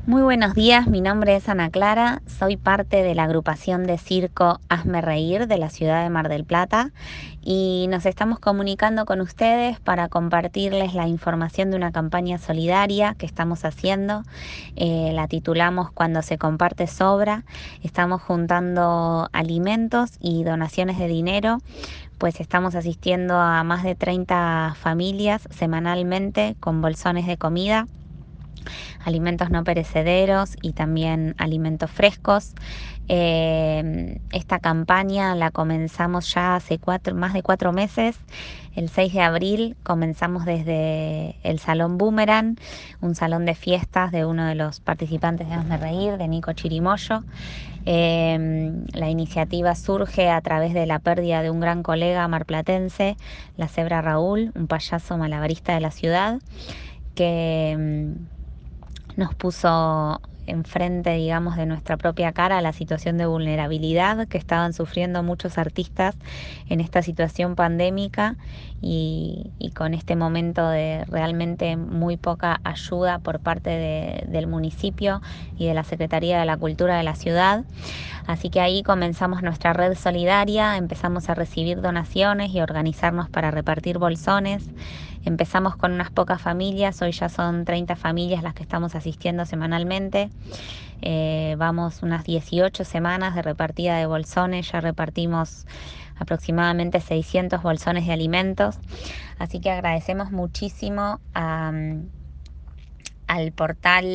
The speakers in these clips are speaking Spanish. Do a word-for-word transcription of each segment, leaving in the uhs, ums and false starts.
Muy buenos días, mi nombre es Ana Clara, soy parte de la agrupación de circo Hazme Reír de la ciudad de Mar del Plata y nos estamos comunicando con ustedes para compartirles la información de una campaña solidaria que estamos haciendo. Eh, la titulamos Cuando se comparte sobra. Estamos juntando alimentos y donaciones de dinero, pues estamos asistiendo a más de treinta familias semanalmente con bolsones de comida, alimentos no perecederos y también alimentos frescos. Eh, esta campaña la comenzamos ya hace cuatro, más de cuatro meses. El seis de abril comenzamos desde el Salón Boomerang, un salón de fiestas de uno de los participantes de Hazme Reír, de Nico Chirimoyo. Eh, la iniciativa surge a través de la pérdida de un gran colega marplatense, la cebra Raúl, un payaso malabarista de la ciudad, que nos puso enfrente, digamos, de nuestra propia cara la situación de vulnerabilidad que estaban sufriendo muchos artistas en esta situación pandémica y, y con este momento de realmente muy poca ayuda por parte de, del municipio y de la Secretaría de la Cultura de la ciudad. Así que ahí comenzamos nuestra red solidaria, empezamos a recibir donaciones y organizarnos para repartir bolsones. Empezamos con unas pocas familias, hoy ya son treinta familias las que estamos asistiendo semanalmente. Eh, vamos unas dieciocho semanas de repartida de bolsones, ya repartimos aproximadamente seiscientos bolsones de alimentos. Así que agradecemos muchísimo a, al portal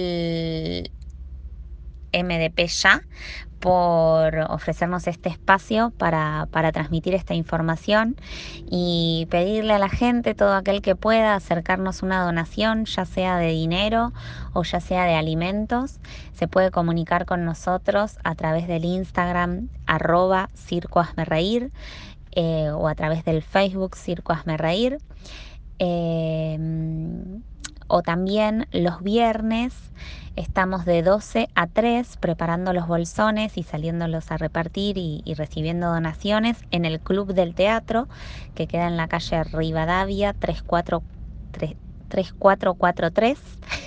M D P Ya por ofrecernos este espacio para, para transmitir esta información y pedirle a la gente, todo aquel que pueda, acercarnos una donación, ya sea de dinero o ya sea de alimentos. Se puede comunicar con nosotros a través del Instagram arroba Circo Hazme Reír eh, o a través del Facebook Circo Hazme Reír. Eh, o también los viernes estamos de doce a tres preparando los bolsones y saliéndolos a repartir y, y recibiendo donaciones en el Club del Teatro, que queda en la calle Rivadavia tres cuatro cuatro tres.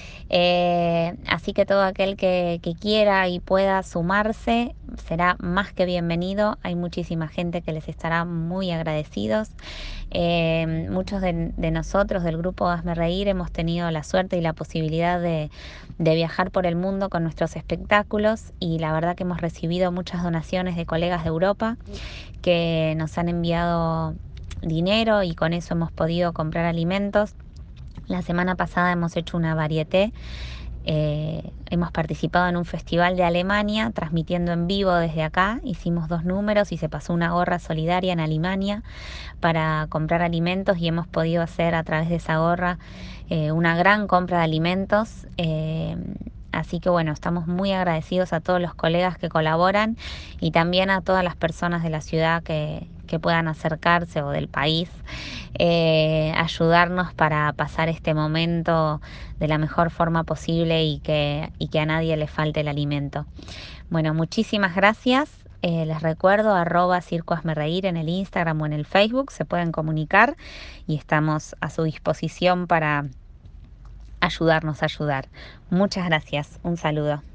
Eh, así que todo aquel que, que quiera y pueda sumarse será más que bienvenido. Hay muchísima gente que les estará muy agradecidos. Eh, muchos de, de nosotros del grupo Hazme Reír hemos tenido la suerte y la posibilidad de, de viajar por el mundo con nuestros espectáculos y la verdad que hemos recibido muchas donaciones de colegas de Europa que nos han enviado dinero y con eso hemos podido comprar alimentos. La semana pasada hemos hecho una varieté. Eh, hemos participado en un festival de Alemania, transmitiendo en vivo desde acá. Hicimos dos números y se pasó una gorra solidaria en Alemania para comprar alimentos y hemos podido hacer a través de esa gorra eh, una gran compra de alimentos. Eh, Así que bueno, estamos muy agradecidos a todos los colegas que colaboran y también a todas las personas de la ciudad que, que puedan acercarse o del país, eh, ayudarnos para pasar este momento de la mejor forma posible y que, y que a nadie le falte el alimento. Bueno, muchísimas gracias. Eh, les recuerdo arroba Circo Hazme Reír en el Instagram o en el Facebook. Se pueden comunicar y estamos a su disposición para ayudarnos a ayudar. Muchas gracias. Un saludo.